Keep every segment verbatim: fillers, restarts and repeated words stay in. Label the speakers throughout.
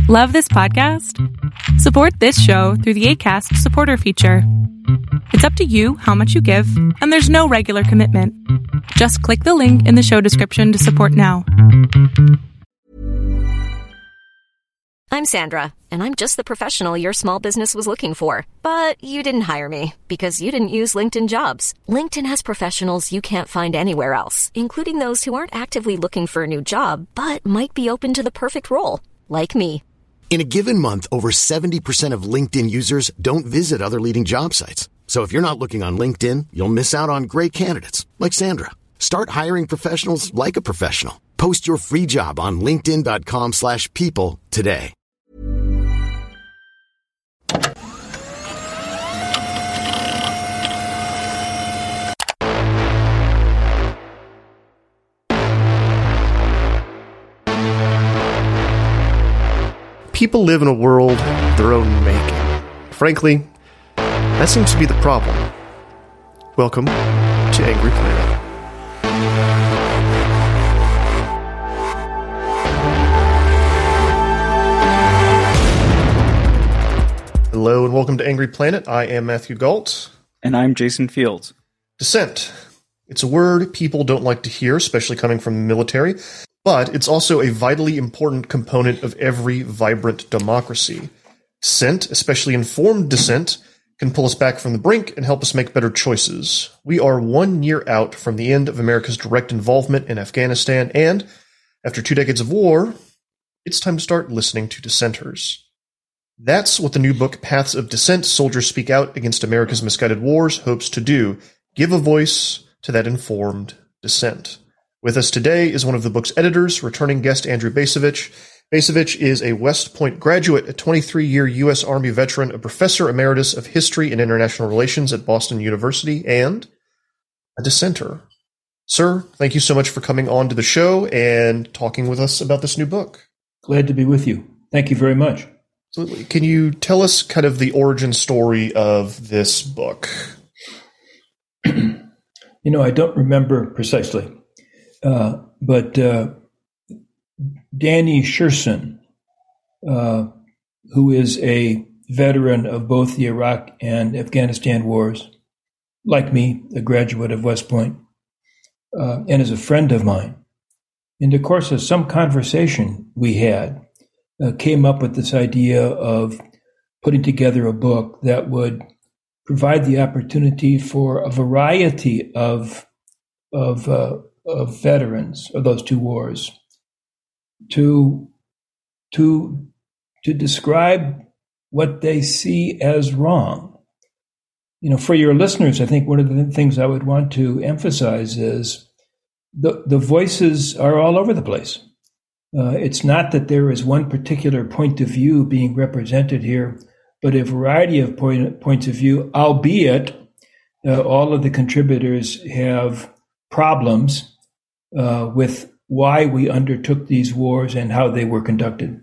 Speaker 1: Love this podcast? Support this show through the Acast supporter feature. It's up to you how much you give, and there's no regular commitment. Just click the link in the show description to support now.
Speaker 2: I'm Sandra, and I'm just the professional your small business was looking for. But you didn't hire me because you didn't use LinkedIn Jobs. LinkedIn has professionals you can't find anywhere else, including those who aren't actively looking for a new job, but might be open to the perfect role, like me.
Speaker 3: In a given month, over seventy percent of LinkedIn users don't visit other leading job sites. So if you're not looking on LinkedIn, you'll miss out on great candidates like Sandra. Start hiring professionals like a professional. Post your free job on linkedin.com slash people today.
Speaker 4: People live in a world of their own making. Frankly, that seems to be the problem. Welcome to Angry Planet. Hello and welcome to Angry Planet. I am Matthew Galt.
Speaker 5: And I'm Jason Fields.
Speaker 4: Dissent. It's a word people don't like to hear, especially coming from the military. But it's also a vitally important component of every vibrant democracy. Dissent, especially informed dissent, can pull us back from the brink and help us make better choices. We are one year out from the end of America's direct involvement in Afghanistan, and after two decades of war, it's time to start listening to dissenters. That's what the new book, Paths of Dissent, Soldiers Speak Out Against America's Misguided Wars, hopes to do. Give a voice to that informed dissent. With us today is one of the book's editors, returning guest Andrew Bacevich. Bacevich is a West Point graduate, a twenty-three-year U S Army veteran, a professor emeritus of history and international relations at Boston University, and a dissenter. Sir, thank you so much for coming on to the show and talking with us about this new book.
Speaker 6: Glad to be with you. Thank you very much.
Speaker 4: Absolutely. Can you tell us kind of the origin story of this book?
Speaker 6: You know, I don't remember precisely. Uh, but uh, Danny Sherson, uh, who is a veteran of both the Iraq and Afghanistan wars, like me, a graduate of West Point, uh, and is a friend of mine, in the course of some conversation we had, uh, came up with this idea of putting together a book that would provide the opportunity for a variety of of uh, of veterans of those two wars to to to describe what they see as wrong. You know, for your listeners, I think one of the things I would want to emphasize is the the voices are all over the place. Uh, it's not that there is one particular point of view being represented here, but a variety of point, points of view, albeit uh, all of the contributors have problems Uh, with why we undertook these wars and how they were conducted.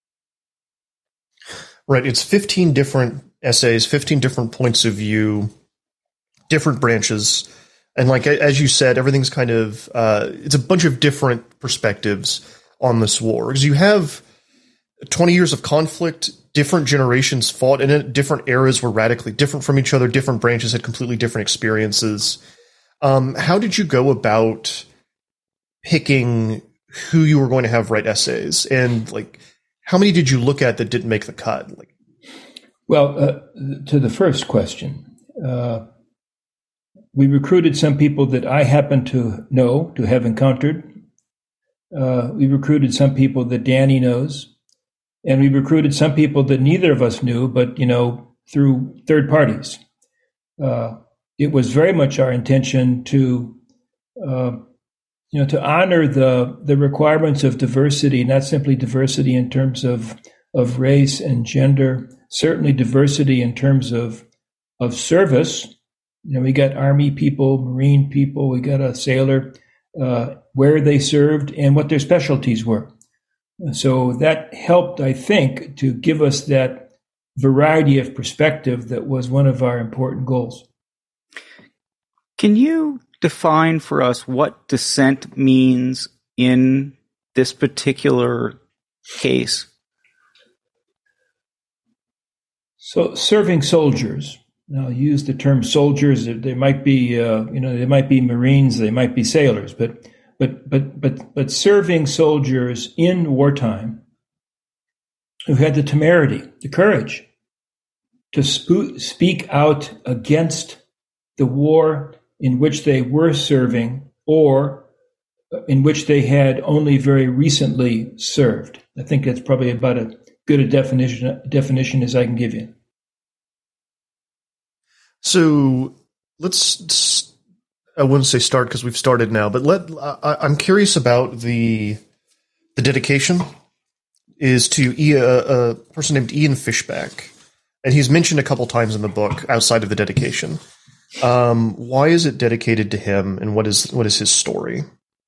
Speaker 4: Right. It's fifteen different essays, fifteen different points of view, different branches. And like, as you said, everything's kind of, uh, it's a bunch of different perspectives on this war. Because you have twenty years of conflict, different generations fought in it, different eras were radically different from each other, different branches had completely different experiences. Um, how did you go about picking who you were going to have write essays, and like how many did you look at that didn't make the cut? Like,
Speaker 6: well, uh, to the first question, uh, we recruited some people that I happen to know, to have encountered. Uh, we recruited some people that Danny knows, and we recruited some people that neither of us knew, but you know, through third parties. Uh, it was very much our intention to. Uh, You know, to honor the the requirements of diversity, not simply diversity in terms of of race and gender, certainly diversity in terms of of service. You know, we got Army people, Marine people, we got a sailor, uh, where they served and what their specialties were. So that helped, I think, to give us that variety of perspective that was one of our important goals.
Speaker 5: Can you define for us what dissent means in this particular case?
Speaker 6: So serving soldiers, I'll use the term soldiers. They might be, uh, you know, they might be Marines, they might be sailors, but but but but but serving soldiers in wartime who had the temerity, the courage to sp- speak out against the war in which they were serving or in which they had only very recently served. I think that's probably about as good a definition definition as I can give you.
Speaker 4: So let's, I wouldn't say start because we've started now, but let, I, I'm curious about the, the dedication is to a, a person named Ian Fishback. And he's mentioned a couple times in the book outside of the dedication. Um, why is it dedicated to him, and what is what is his story?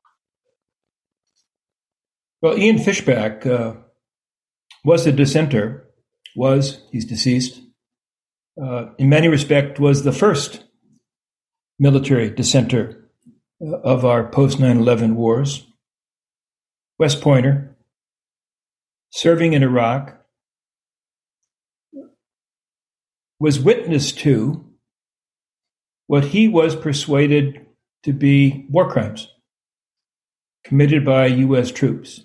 Speaker 6: Well, Ian Fishback uh, was a dissenter. Was he's deceased? Uh, in many respects, was the first military dissenter uh, of our post nine eleven wars. West Pointer, serving in Iraq, was witness to what he was persuaded to be war crimes committed by U S troops.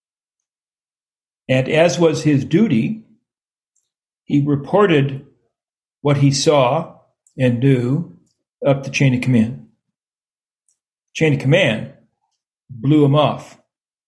Speaker 6: And as was his duty, he reported what he saw and knew up the chain of command. Chain of command blew him off.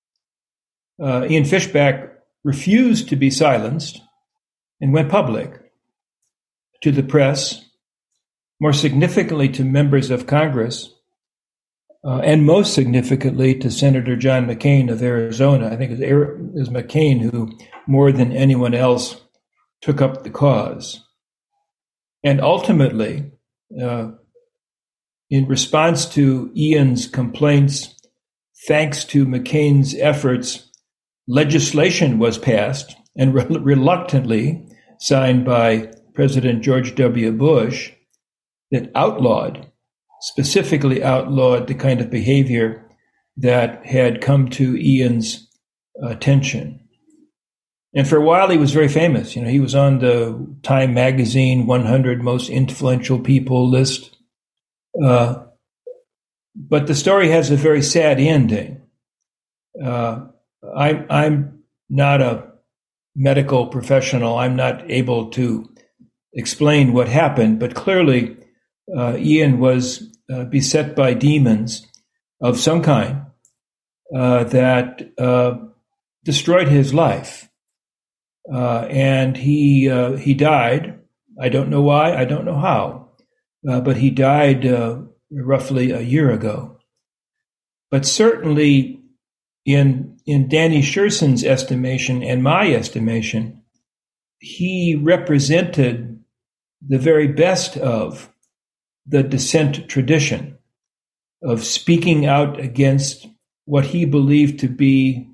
Speaker 6: Uh, Ian Fishback refused to be silenced and went public to the press, more significantly to members of Congress, uh, and most significantly to Senator John McCain of Arizona. I think it was, it was McCain who, more than anyone else, took up the cause. And ultimately, uh, in response to Ian's complaints, thanks to McCain's efforts, legislation was passed and re- reluctantly signed by President George W. Bush that outlawed, specifically outlawed the kind of behavior that had come to Ian's attention. And for a while, he was very famous. You know, he was on the Time Magazine one hundred most influential people list. Uh, but the story has a very sad ending. Uh, I, I'm not a medical professional. I'm not able to explain what happened, but clearly uh, Ian was uh, beset by demons of some kind uh, that uh, destroyed his life. Uh, and he uh, he died. I don't know why. I don't know how. Uh, but he died uh, roughly a year ago. But certainly in in Danny Sherson's estimation and my estimation, he represented the very best of the dissent tradition of speaking out against what he believed to be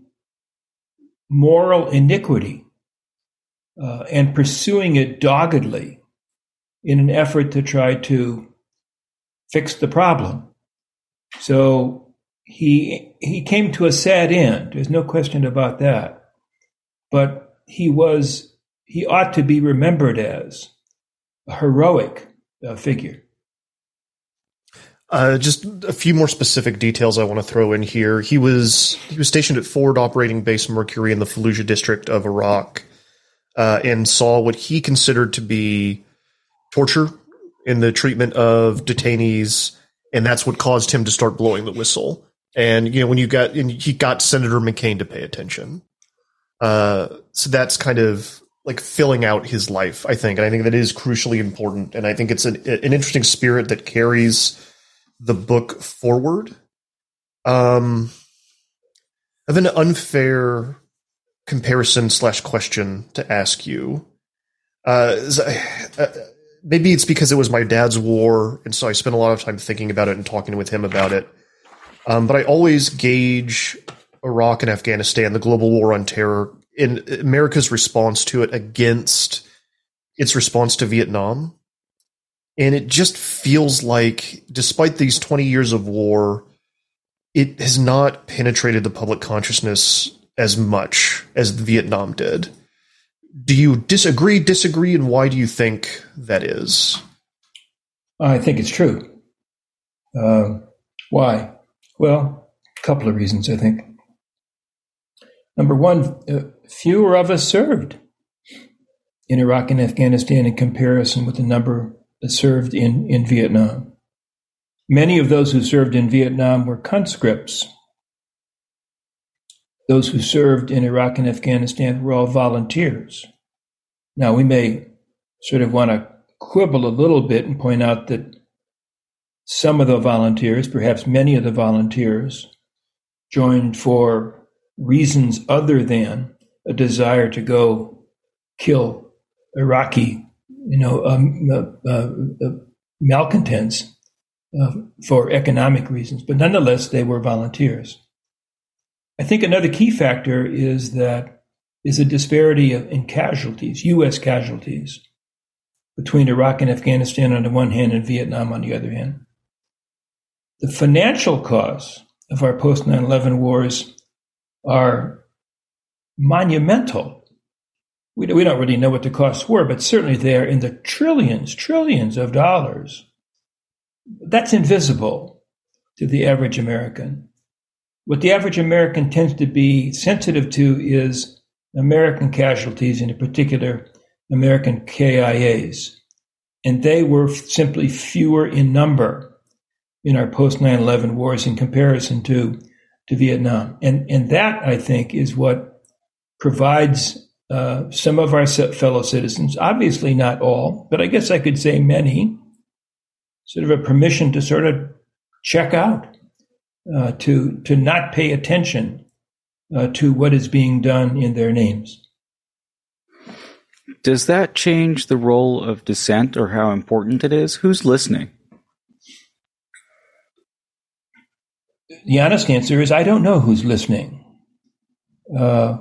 Speaker 6: moral iniquity uh, and pursuing it doggedly in an effort to try to fix the problem. So he he came to a sad end. There's no question about that. But he was he ought to be remembered as a heroic uh, figure.
Speaker 4: Uh, just a few more specific details I want to throw in here. He was he was stationed at Forward Operating Base Mercury in the Fallujah district of Iraq, uh, and saw what he considered to be torture in the treatment of detainees, and that's what caused him to start blowing the whistle. And you know, when you got and he got Senator McCain to pay attention, uh, so that's kind of like filling out his life, I think, and I think that is crucially important. And I think it's an, an interesting spirit that carries the book forward. Um, I have an unfair comparison slash question to ask you. Uh, maybe it's because it was my dad's war, and so I spent a lot of time thinking about it and talking with him about it. Um, but I always gauge Iraq and Afghanistan, the global war on terror, in America's response to it against its response to Vietnam. And it just feels like, despite these twenty years of war, it has not penetrated the public consciousness as much as Vietnam did. Do you disagree, disagree, and why do you think that is?
Speaker 6: I think it's true. Uh, why? Well, a couple of reasons, I think. Number one, uh, fewer of us served in Iraq and Afghanistan in comparison with the number that served in, in Vietnam. Many of those who served in Vietnam were conscripts. Those who served in Iraq and Afghanistan were all volunteers. Now, we may sort of want to quibble a little bit and point out that some of the volunteers, perhaps many of the volunteers, joined for reasons other than a desire to go kill Iraqi, you know, um, uh, uh, uh, malcontents uh, for economic reasons. But nonetheless, they were volunteers. I think another key factor is that is a disparity in casualties, U S casualties, between Iraq and Afghanistan on the one hand and Vietnam on the other hand. The financial costs of our post nine eleven wars are monumental. We, we don't really know what the costs were, but certainly they are in the trillions, trillions of dollars. That's invisible to the average American. What the average American tends to be sensitive to is American casualties, and in particular, American K I As. And they were simply fewer in number in our post nine eleven wars in comparison to, to Vietnam. And, and that, I think, is what provides uh, some of our fellow citizens, obviously not all, but I guess I could say many, sort of a permission to sort of check out. Uh, to to not pay attention uh, to what is being done in their names.
Speaker 5: Does that change the role of dissent or how important it is? Who's listening?
Speaker 6: The honest answer is I don't know who's listening. Uh,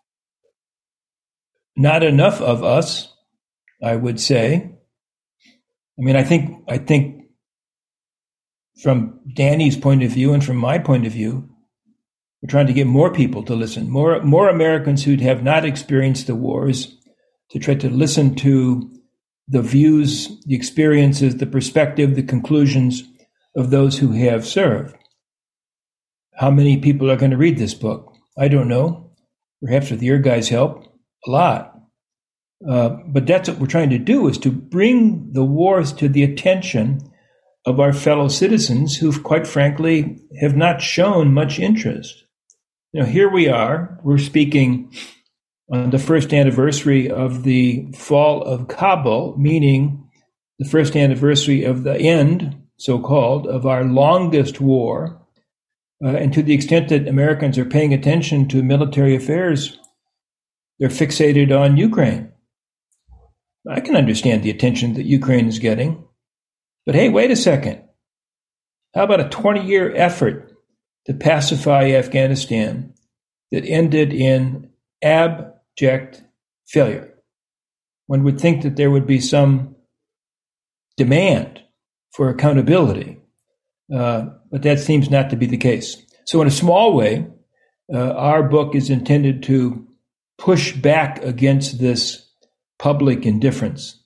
Speaker 6: not enough of us, I would say. I mean, I think I think. From Danny's point of view and from my point of view, we're trying to get more people to listen, more more Americans who have not experienced the wars, to try to listen to the views, the experiences, the perspective, the conclusions of those who have served. How many people are going to read this book? I don't know. Perhaps with your guys' help, a lot. Uh, but that's what we're trying to do, is to bring the wars to the attention of our fellow citizens who, quite frankly, have not shown much interest. You know, here we are, we're speaking on the first anniversary of the fall of Kabul, meaning the first anniversary of the end, so-called, of our longest war. Uh, and to the extent that Americans are paying attention to military affairs, they're fixated on Ukraine. I can understand the attention that Ukraine is getting. But hey, wait a second. How about a twenty-year effort to pacify Afghanistan that ended in abject failure? One would think that there would be some demand for accountability, uh, but that seems not to be the case. So in a small way, uh, our book is intended to push back against this public indifference.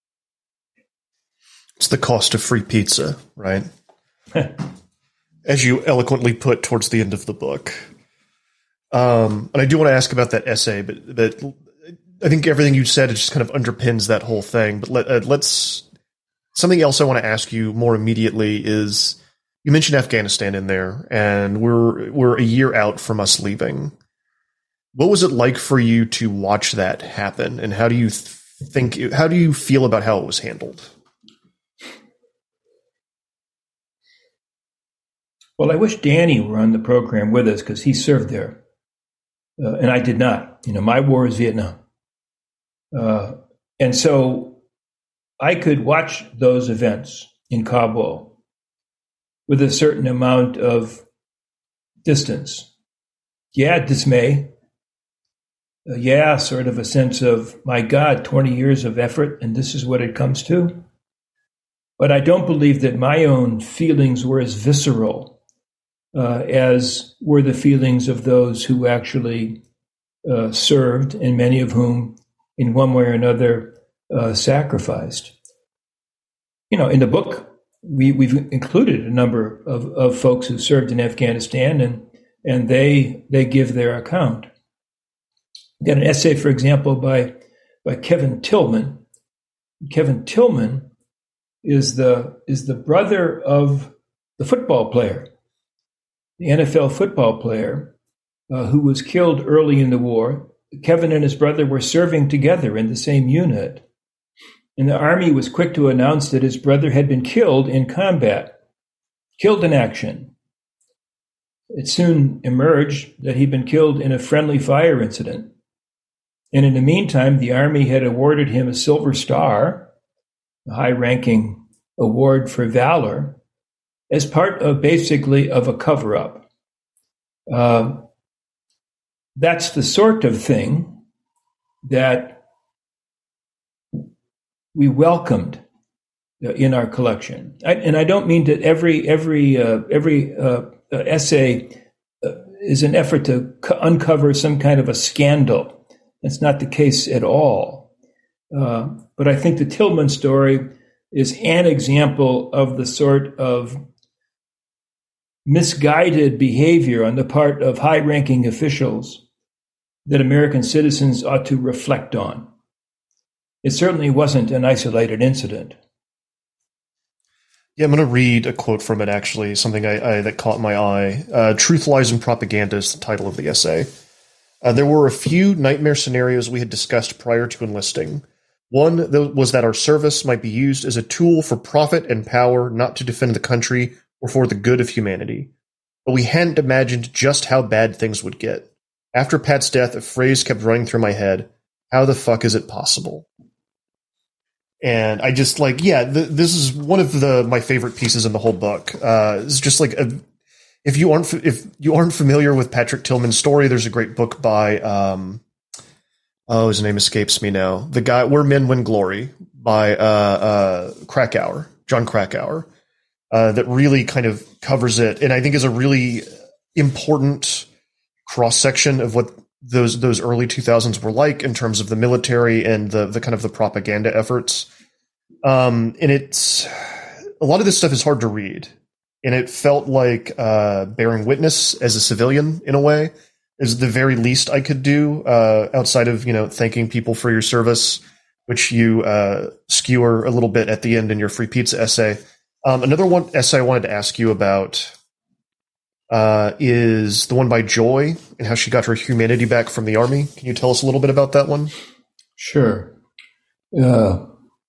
Speaker 4: It's the cost of free pizza, right? As you eloquently put towards the end of the book. Um, and I do want to ask about that essay, but, but I think everything you said, it just kind of underpins that whole thing. But let, uh, let's, something else I want to ask you more immediately is, you mentioned Afghanistan in there, and we're, we're a year out from us leaving. What was it like for you to watch that happen? And how do you think, how do you feel about how it was handled?
Speaker 6: Well, I wish Danny were on the program with us because he served there, uh, and I did not. You know, my war is Vietnam. Uh, and so I could watch those events in Kabul with a certain amount of distance. Yeah, dismay. Uh, yeah, sort of a sense of, my God, twenty years of effort, and this is what it comes to. But I don't believe that my own feelings were as visceral Uh, as were the feelings of those who actually uh, served, and many of whom in one way or another uh, sacrificed. You know, in the book, we, we've included a number of, of folks who served in Afghanistan, and and they they give their account. We got an essay, for example, by by Kevin Tillman. Kevin Tillman is the is the brother of the football player, the N F L football player, uh, who was killed early in the war. Kevin and his brother were serving together in the same unit. And the Army was quick to announce that his brother had been killed in combat, killed in action. It soon emerged that he'd been killed in a friendly fire incident. And in the meantime, the Army had awarded him a Silver Star, a high-ranking award for valor, as part of basically of a cover-up. Uh, that's the sort of thing that we welcomed in our collection. I, and I don't mean that every every uh, every uh, essay uh, is an effort to co- uncover some kind of a scandal. That's not the case at all. Uh, but I think the Tillman story is an example of the sort of misguided behavior on the part of high-ranking officials that American citizens ought to reflect on. It certainly wasn't an isolated incident.
Speaker 4: Yeah, I'm going to read a quote from it, actually, something I, I, that caught my eye. Uh, Truth, Lies, and Propaganda is the title of the essay. Uh, there were a few nightmare scenarios we had discussed prior to enlisting. One th- was that our service might be used as a tool for profit and power, not to defend the country or for the good of humanity. But we hadn't imagined just how bad things would get. After Pat's death, a phrase kept running through my head. How the fuck is it possible? And I just like, yeah, th- this is one of the my favorite pieces in the whole book. Uh, it's just like, a, if you aren't if you aren't familiar with Patrick Tillman's story, there's a great book by, um, oh, his name escapes me now. The guy, Where Men Win Glory, by uh, uh, Krakauer, John Krakauer, uh, that really kind of covers it, and I think is a really important cross section of what those those early two thousands were like in terms of the military and the the kind of the propaganda efforts. Um, and it's a lot of this stuff is hard to read, and it felt like uh, bearing witness as a civilian in a way is the very least I could do uh, outside of, you know, thanking people for your service, which you uh, skewer a little bit at the end in your free pizza essay. Um, another one essay I wanted to ask you about uh, is the one by Joy and how she got her humanity back from the Army. Can you tell us a little bit about that one?
Speaker 6: Sure. Uh,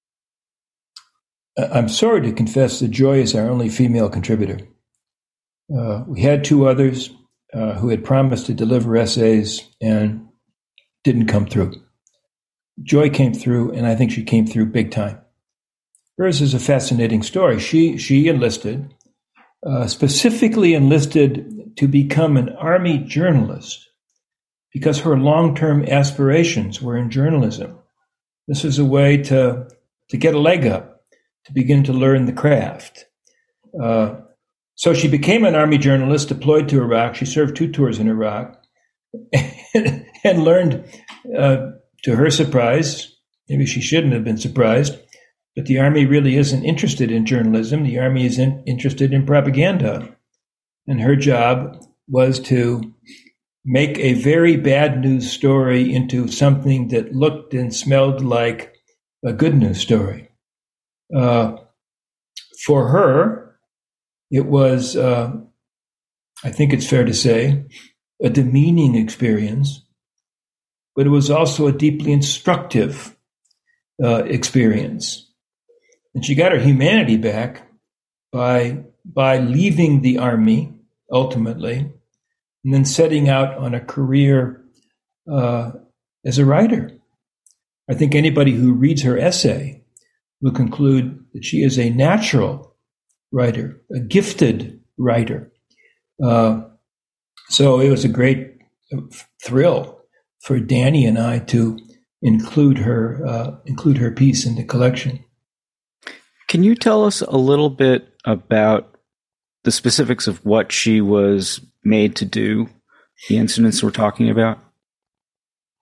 Speaker 6: I'm sorry to confess that Joy is our only female contributor. Uh, we had two others uh, who had promised to deliver essays and didn't come through. Joy came through, and I think she came through big time. Hers is a fascinating story. She she enlisted, uh, specifically enlisted to become an Army journalist because her long-term aspirations were in journalism. This was a way to, to get a leg up, to begin to learn the craft. Uh, so she became an Army journalist, deployed to Iraq. She served two tours in Iraq and, and learned, uh, to her surprise, maybe she shouldn't have been surprised, but the Army really isn't interested in journalism. The Army is in, interested in propaganda. And her job was to make a very bad news story into something that looked and smelled like a good news story. Uh, for her, it was, uh, I think it's fair to say, a demeaning experience, but it was also a deeply instructive uh, experience. And she got her humanity back by by leaving the Army, ultimately, and then setting out on a career uh, as a writer. I think anybody who reads her essay will conclude that she is a natural writer, a gifted writer. Uh, so it was a great thrill for Danny and I to include her uh, include her piece in the collection.
Speaker 5: Can you tell us a little bit about the specifics of what she was made to do, the incidents we're talking about?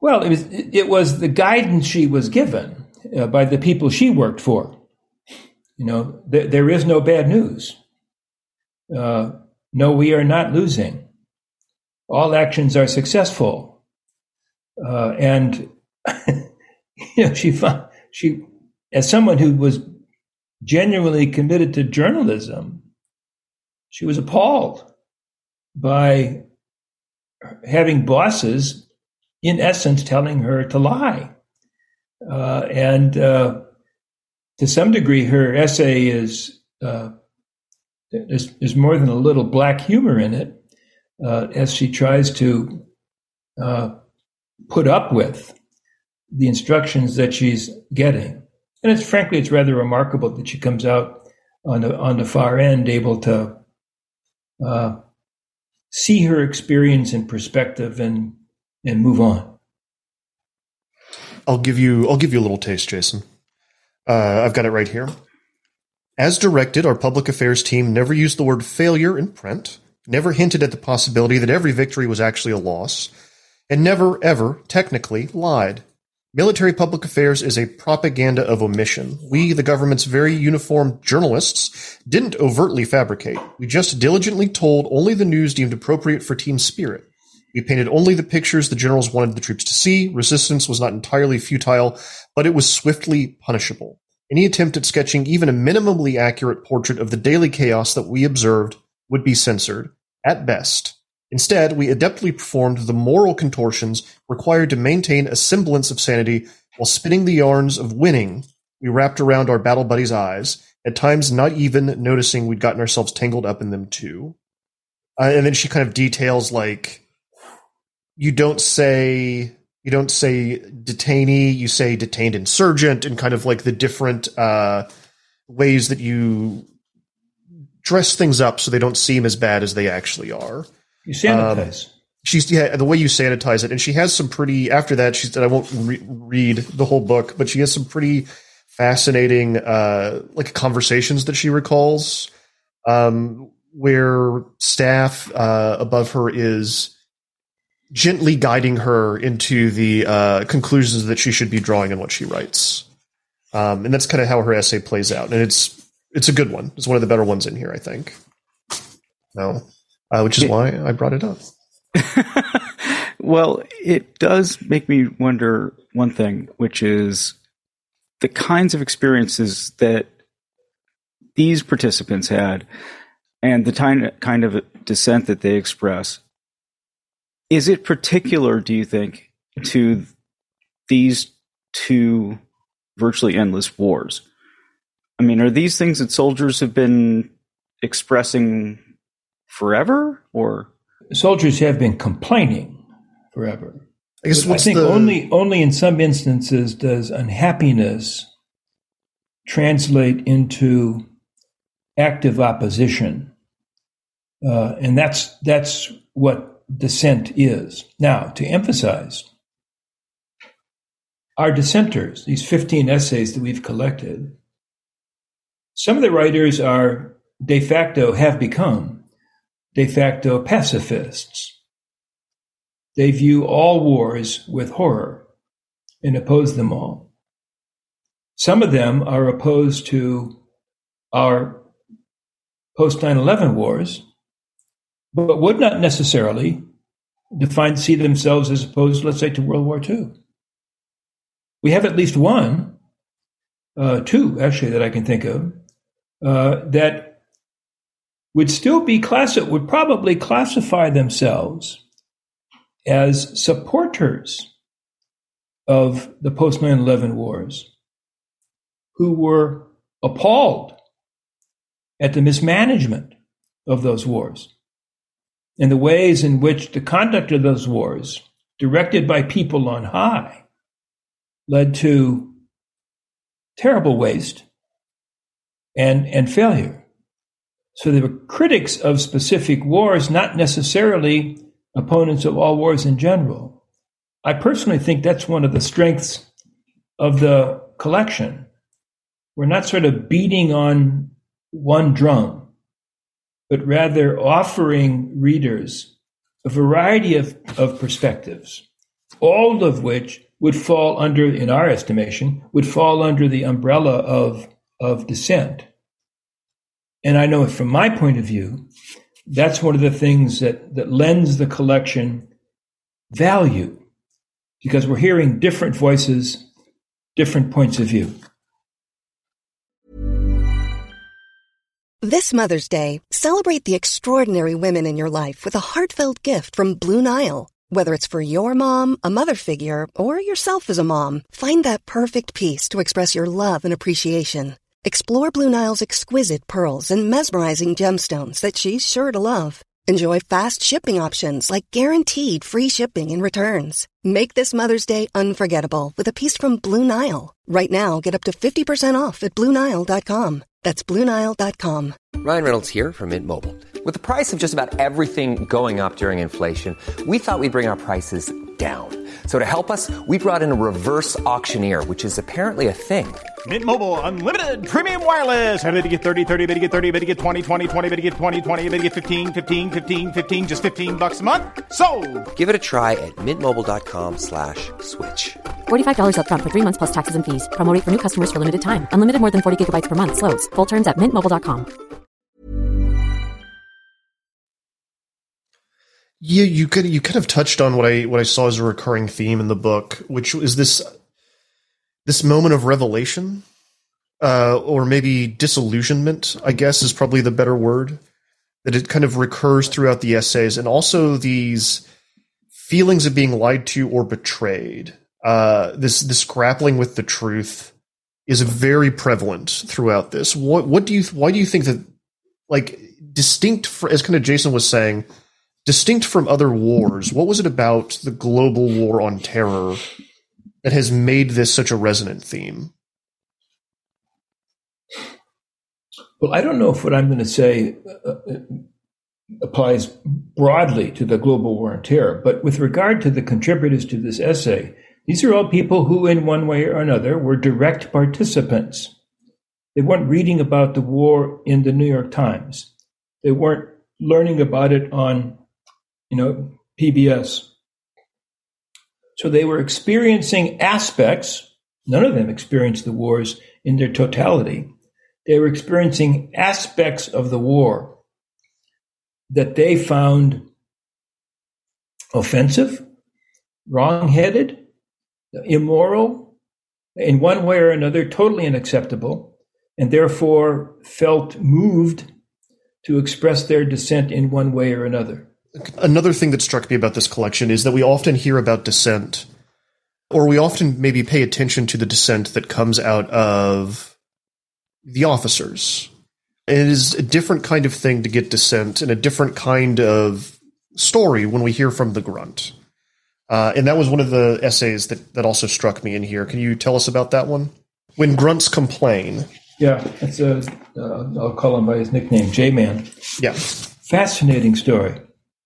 Speaker 6: Well, it was it was the guidance she was given uh, by the people she worked for. You know, th- there is no bad news. Uh, no, we are not losing. All actions are successful. Uh, and you know, she found, she, as someone who was genuinely committed to journalism, she was appalled by having bosses, in essence, telling her to lie. Uh, and uh, to some degree, her essay is uh, there's, there's more than a little black humor in it, uh, as she tries to uh, put up with the instructions that she's getting. And it's frankly, it's rather remarkable that she comes out on the on the far end, able to uh, see her experience in perspective and and move on.
Speaker 4: I'll give you I'll give you a little taste, Jason. Uh, I've got it right here. As directed, our public affairs team never used the word failure in print, never hinted at the possibility that every victory was actually a loss, and never, ever, technically, lied. Military public affairs is a propaganda of omission. We, the government's very uniformed journalists, didn't overtly fabricate. We just diligently told only the news deemed appropriate for team spirit. We painted only the pictures the generals wanted the troops to see. Resistance was not entirely futile, but it was swiftly punishable. Any attempt at sketching even a minimally accurate portrait of the daily chaos that we observed would be censored, at best. Instead, we adeptly performed the moral contortions required to maintain a semblance of sanity while spinning the yarns of winning we wrapped around our battle buddies' eyes, at times not even noticing we'd gotten ourselves tangled up in them too. Uh, and then she kind of details, like, you don't say you don't say detainee, you say detained insurgent, and kind of like the different uh, ways that you dress things up so they don't seem as bad as they actually are.
Speaker 6: You sanitize. Um,
Speaker 4: she's yeah, the way you sanitize it, and she has some pretty. After that, she said, "I won't re- read the whole book," but she has some pretty fascinating, uh, like conversations that she recalls, um, where staff uh, above her is gently guiding her into the uh, conclusions that she should be drawing in what she writes, um, and that's kind of how her essay plays out. And it's it's a good one. It's one of the better ones in here, I think. No. Uh, which is why I brought it up.
Speaker 5: Well, it does make me wonder one thing, which is the kinds of experiences that these participants had and the time, kind of dissent that they express. Is it particular, do you think, to these two virtually endless wars? I mean, are these things that soldiers have been expressing forever, or
Speaker 6: soldiers have been complaining forever?
Speaker 4: I guess
Speaker 6: I think
Speaker 4: the...
Speaker 6: only only in some instances does unhappiness translate into active opposition, uh, and that's that's what dissent is. Now, to emphasize, our dissenters, these fifteen essays that we've collected, some of the writers are de facto have become de facto pacifists. They view all wars with horror and oppose them all. Some of them are opposed to our post nine eleven wars, but would not necessarily define, see themselves as opposed, let's say, to World War Two. We have at least one, uh, two actually, that I can think of, uh, that would still be class would probably classify themselves as supporters of the post nine eleven wars, who were appalled at the mismanagement of those wars and the ways in which the conduct of those wars, directed by people on high, led to terrible waste and, and failure. So they were critics of specific wars, not necessarily opponents of all wars in general. I personally think that's one of the strengths of the collection. We're not sort of beating on one drum, but rather offering readers a variety of, of perspectives all of which would fall under, in our estimation, would fall under the umbrella of, of dissent. And I know from my point of view, that's one of the things that, that lends the collection value, because we're hearing different voices, different points of view.
Speaker 7: This Mother's Day, celebrate the extraordinary women in your life with a heartfelt gift from Blue Nile. Whether it's for your mom, a mother figure, or yourself as a mom, find that perfect piece to express your love and appreciation. Explore Blue Nile's exquisite pearls and mesmerizing gemstones that she's sure to love. Enjoy fast shipping options like guaranteed free shipping and returns. Make this Mother's Day unforgettable with a piece from Blue Nile. Right now, get up to fifty percent off at Blue Nile dot com. That's Blue Nile dot com.
Speaker 8: Ryan Reynolds here from Mint Mobile. With the price of just about everything going up during inflation, we thought we'd bring our prices down. So to help us, we brought in a reverse auctioneer, which is apparently a thing.
Speaker 9: Mint Mobile Unlimited Premium Wireless. How to get thirty, thirty, how to get thirty, how to get twenty, twenty, twenty, how to get twenty, twenty, how to get fifteen, fifteen, fifteen, fifteen, just fifteen bucks a month? Sold!
Speaker 8: Give it a try at mintmobile.com slash switch.
Speaker 10: forty-five dollars up front for three months plus taxes and fees. Promo rate for new customers for limited time. Unlimited more than forty gigabytes per month. Slows full terms at mint mobile dot com.
Speaker 4: Yeah, you could you kind of touched on what I what I saw as a recurring theme in the book, which is this this moment of revelation, uh, or maybe disillusionment, I guess is probably the better word, that it kind of recurs throughout the essays, and also these feelings of being lied to or betrayed. Uh, this this grappling with the truth is very prevalent throughout this. What what do you why do you think that, like, distinct for, as kind of Jason was saying, distinct from other wars, what was it about the global war on terror that has made this such a resonant theme?
Speaker 6: Well, I don't know if what I'm going to say uh, applies broadly to the global war on terror, but with regard to the contributors to this essay, these are all people who, in one way or another, were direct participants. They weren't reading about the war in the New York Times. They weren't learning about it on you know, P B S. So they were experiencing aspects. None of them experienced the wars in their totality. They were experiencing aspects of the war that they found offensive, wrong-headed, immoral, in one way or another, totally unacceptable, and therefore felt moved to express their dissent in one way or another.
Speaker 4: Another thing that struck me about this collection is that we often hear about dissent, or we often maybe pay attention to the dissent that comes out of the officers. And it is a different kind of thing to get dissent and a different kind of story when we hear from the grunt. Uh, and that was one of the essays that, that also struck me in here. Can you tell us about that one? When grunts complain.
Speaker 6: Yeah, it's a, uh, I'll call him by his nickname, J-Man.
Speaker 4: Yeah.
Speaker 6: Fascinating story.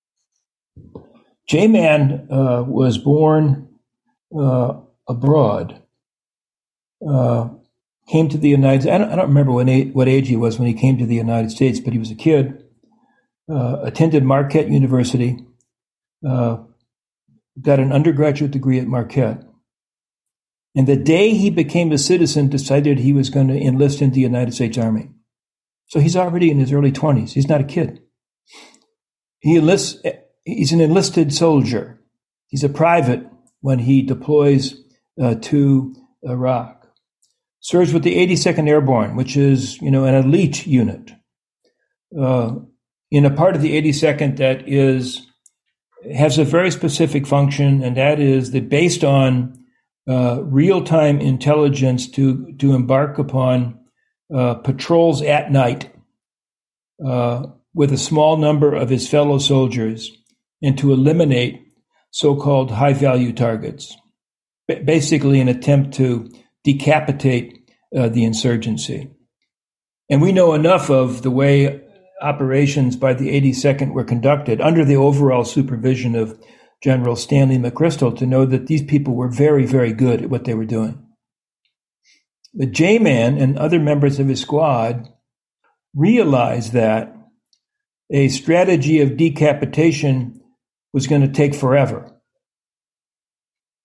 Speaker 6: J-Man uh, was born uh, abroad, uh, came to the United States. I don't, I don't remember when age, what age he was when he came to the United States, but he was a kid, uh, attended Marquette University, uh, got an undergraduate degree at Marquette. And the day he became a citizen, decided he was going to enlist in the United States Army. So he's already in his early twenties. He's not a kid. He enlists... He's an enlisted soldier. He's a private when he deploys uh, to Iraq. Serves with the eighty-second Airborne, which is, you know, an elite unit, uh, in a part of the eighty-second that is has a very specific function, and that is that based on uh, real-time intelligence to to embark upon uh, patrols at night uh, with a small number of his fellow soldiers, and to eliminate so-called high-value targets, B- basically an attempt to decapitate uh, the insurgency. And we know enough of the way operations by the eighty-second were conducted under the overall supervision of General Stanley McChrystal to know that these people were very, very good at what they were doing. But J-Man and other members of his squad realized that a strategy of decapitation was going to take forever.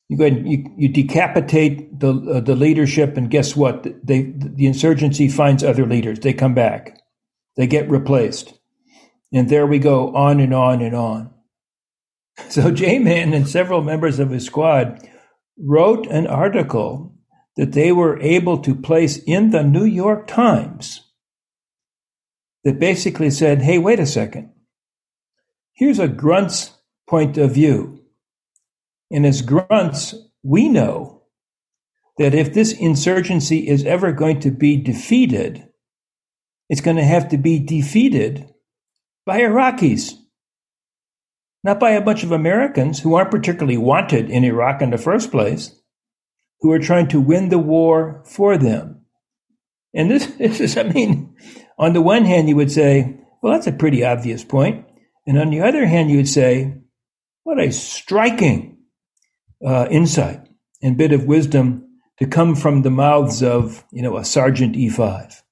Speaker 6: You go ahead and you, you decapitate the uh, the leadership, and guess what? They the insurgency finds other leaders. They come back. They get replaced. And there we go, on and on and on. So J-Man and several members of his squad wrote an article that they were able to place in the New York Times that basically said, hey, wait a second. Here's a grunt's point of view. And as grunts, we know that if this insurgency is ever going to be defeated, it's going to have to be defeated by Iraqis, not by a bunch of Americans who aren't particularly wanted in Iraq in the first place, who are trying to win the war for them. And this, this is, I mean, on the one hand, you would say, well, that's a pretty obvious point. And on the other hand, you would say, what a striking uh, insight and bit of wisdom to come from the mouths of, you know, a Sergeant E five.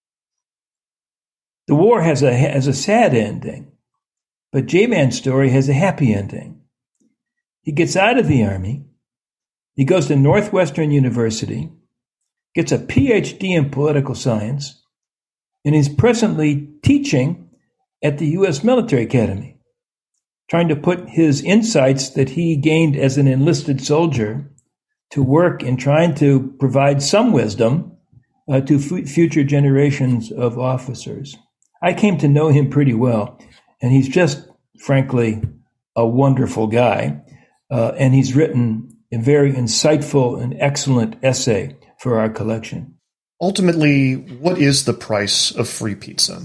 Speaker 6: The war has a has a sad ending, but J-Man's story has a happy ending. He gets out of the Army. He goes to Northwestern University, gets a P H D in political science, and is presently teaching at the U S Military Academy, trying to put his insights that he gained as an enlisted soldier to work in trying to provide some wisdom uh, to f- future generations of officers. I came to know him pretty well, and he's just, frankly, a wonderful guy. Uh, and he's written a very insightful and excellent essay for our collection.
Speaker 4: Ultimately, what is the price of free pizza?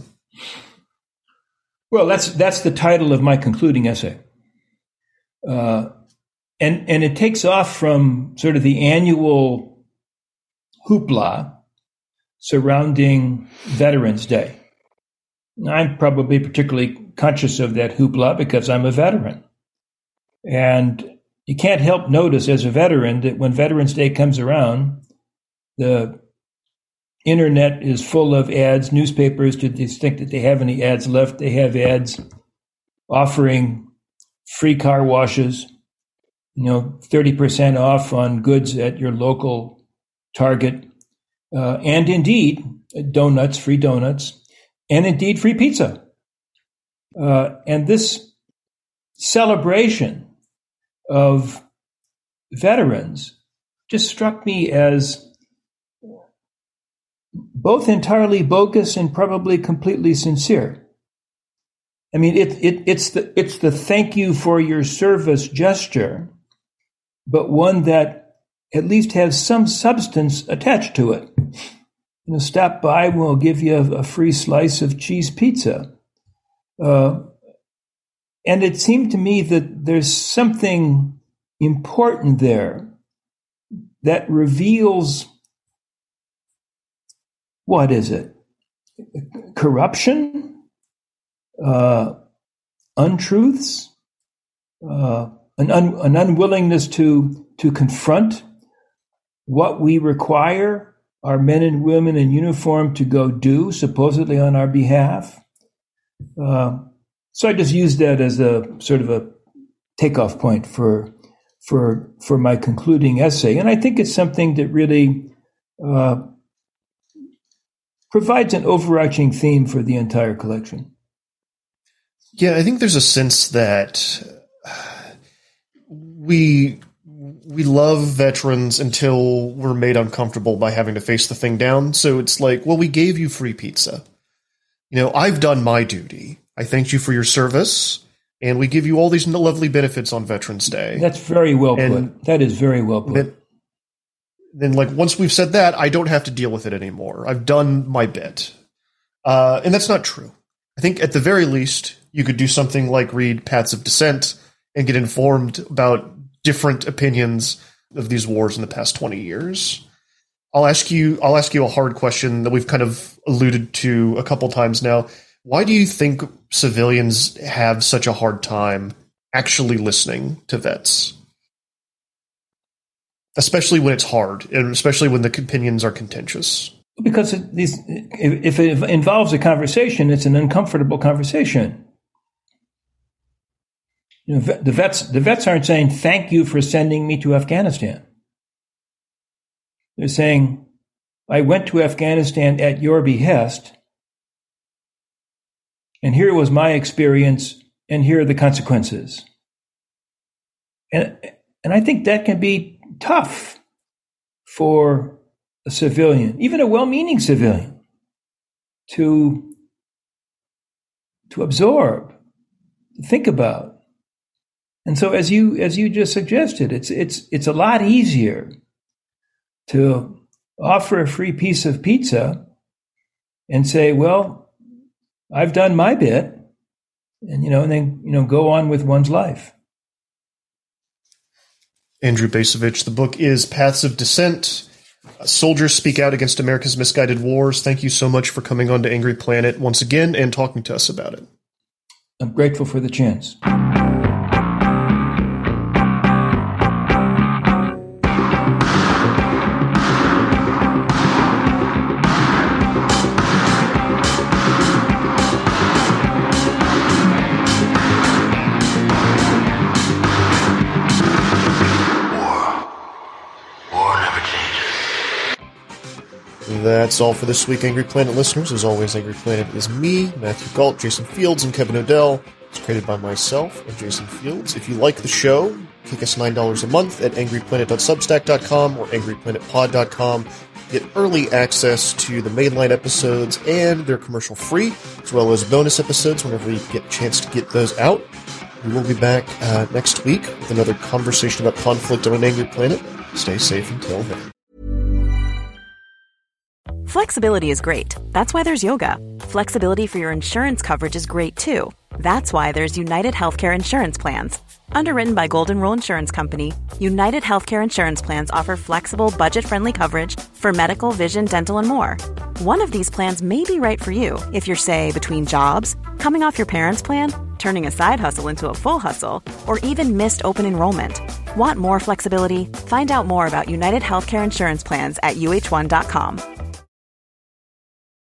Speaker 6: Well, that's that's the title of my concluding essay. Uh, and, and it takes off from sort of the annual hoopla surrounding Veterans Day. I'm probably particularly conscious of that hoopla because I'm a veteran. And you can't help notice as a veteran that when Veterans Day comes around, the internet is full of ads, newspapers, to the extent that they have any ads left, they have ads offering free car washes, you know, thirty percent off on goods at your local Target, uh, and indeed, donuts, free donuts, and indeed, free pizza. Uh, and this celebration of veterans just struck me as both entirely bogus and probably completely sincere. I mean, it, it, it's the it's the thank you for your service gesture, but one that at least has some substance attached to it. You know, stop by, we'll give you a, a free slice of cheese pizza. Uh, and it seemed to me that there's something important there that reveals, what is it? Corruption? Uh, untruths? Uh, an, un, an unwillingness to, to confront what we require our men and women in uniform to go do, supposedly on our behalf. Uh, so I just used that as a sort of a takeoff point for for for my concluding essay, and I think it's something that really uh, provides an overarching theme for the entire collection.
Speaker 4: Yeah, I think there's a sense that we we love veterans until we're made uncomfortable by having to face the thing down. So it's like, well, we gave you free pizza. You know, I've done my duty. I thanked you for your service, and we give you all these lovely benefits on Veterans Day.
Speaker 6: That's very well
Speaker 4: and
Speaker 6: put. That is very well put.
Speaker 4: Then, then, like, once we've said that, I don't have to deal with it anymore. I've done my bit. Uh, and that's not true. I think at the very least, you could do something like read Paths of Dissent and get informed about different opinions of these wars in the past twenty years. I'll ask you, I'll ask you a hard question that we've kind of alluded to a couple times now. Why do you think civilians have such a hard time actually listening to vets? Especially when it's hard, and especially when the opinions are contentious.
Speaker 6: Because it, these, if it involves a conversation, it's an uncomfortable conversation. You know, the vets, the vets aren't saying, thank you for sending me to Afghanistan. They're saying, I went to Afghanistan at your behest, and here was my experience, and here are the consequences. And, and I think that can be tough for a civilian, even a well-meaning civilian, to, to absorb, to think about. And so, as you as you just suggested, it's it's it's a lot easier to offer a free piece of pizza and say, "Well, I've done my bit," and you know, and then you know, go on with one's life.
Speaker 4: Andrew Bacevich, the book is Paths of Dissent. Uh, Soldiers Speak Out Against America's Misguided Wars. Thank you so much for coming on to Angry Planet once again and talking to us about it.
Speaker 6: I'm grateful for the chance.
Speaker 4: That's all for this week, Angry Planet listeners. As always, Angry Planet is me, Matthew Galt, Jason Fields, and Kevin Odell. It's created by myself and Jason Fields. If you like the show, kick us nine dollars a month at angry planet dot substack dot com or angry planet pod dot com. Get early access to the mainline episodes and they're commercial free, as well as bonus episodes whenever you get a chance to get those out. We will be back uh, next week with another conversation about conflict on an Angry Planet. Stay safe until then.
Speaker 11: Flexibility is great. That's why there's yoga. Flexibility for your insurance coverage is great too. That's why there's United Healthcare Insurance Plans. Underwritten by Golden Rule Insurance Company, United Healthcare Insurance Plans offer flexible, budget-friendly coverage for medical, vision, dental, and more. One of these plans may be right for you if you're, say, between jobs, coming off your parents' plan, turning a side hustle into a full hustle, or even missed open enrollment. Want more flexibility? Find out more about United Healthcare Insurance Plans at U H one dot com.